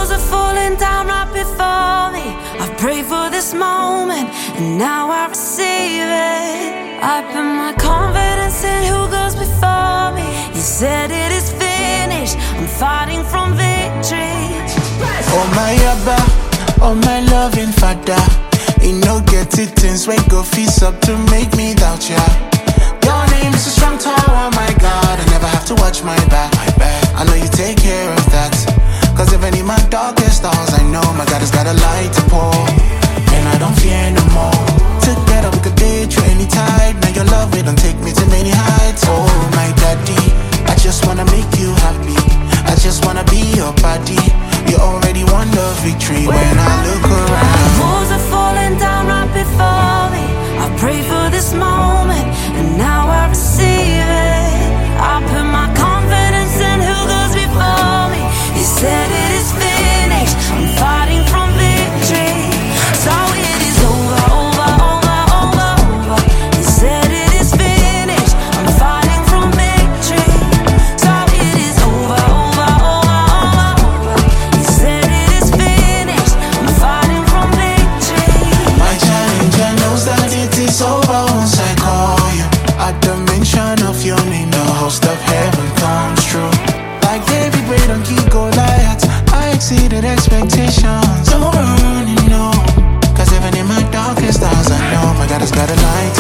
Walls are falling down right before me. I've prayed for this moment, and now I receive it. I put my confidence in who goes before me. He said it is finished. I'm fighting from victory. Oh my Abba, oh my loving Father. You know get it things wake go feast up to make me doubt ya. Your name is a strong tower, oh my God. I never have to watch my back. I know you take care of that. Cause even in my darkest hours, I know my God has got a light to pour. And I don't fear no more. Together we could date through any tide. Now your love will don't take me to many heights. Oh my daddy, I just wanna make you happy. I just wanna be your buddy. You already won the victory when I look around. Walls are falling down right before me. I prayed for this moment, and now I receive it. I put my confidence in who goes before me. He said it is finished. I'm fighting from victory. So it is over, over, over, over, over. He said it is finished. I'm fighting from victory. So it is over, over, over, over, over. He said it is finished. I'm fighting from victory. My challenger knows that it is over once I call you. At the mention of your name, the host of heaven comes true. Like David prayed on King Goliath, I exceeded expectations. Don't run, you know. Cause even in my darkest hours, I know my God has got a light